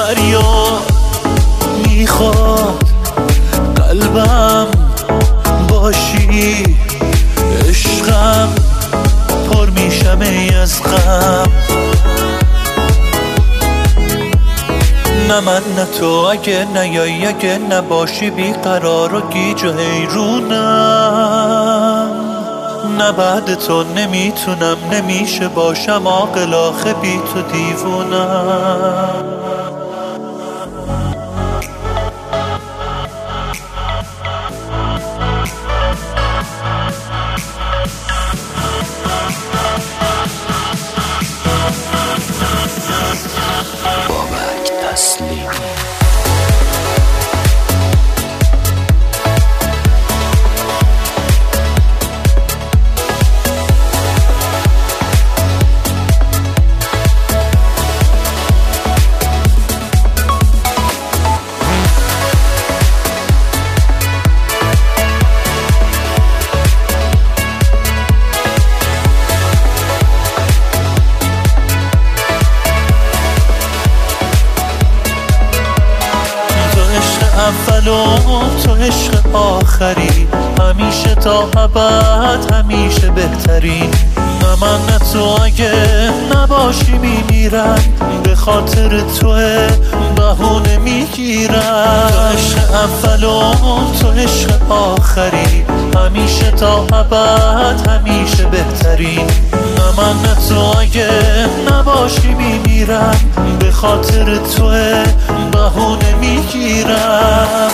فریاد میخواد قلبم باشی، عشقم پر میشم ای از غم. نه من نه تو، اگه نیایی اگه نباشی بیقرار و گیج و حیرونم. نه بعد تو نمیتونم نمیشه باشم عاقل، آخه بی تو دیوونم. اول و تو عشق آخری، همیشه تا ابد همیشه بهترین. نه من نه تو، اگه نباشی میمیرم، به خاطر توه بهونه میگیرم. تو عشق اول و تو عشق آخری، همیشه تا ابد همیشه بهترین. نه من نه تو، اگه نباشی میمیرم، به خاطر توه بهونه میگیرم.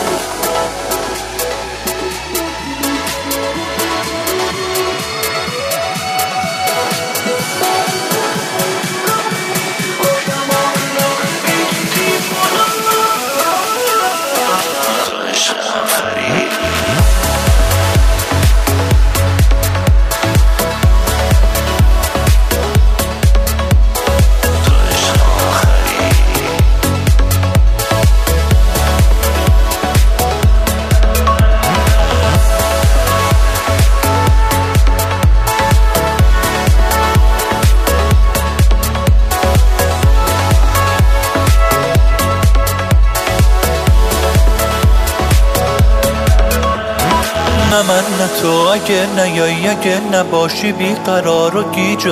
نه من نه تو، اگه نیایی اگه نباشی بیقرار و گیج و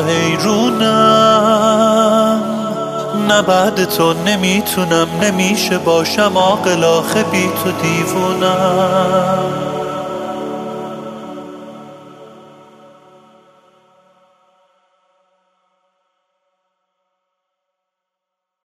حیرونم. نه بعد تو نمیتونم نمیشه باشم عاقل، آخه بی تو دیوونم.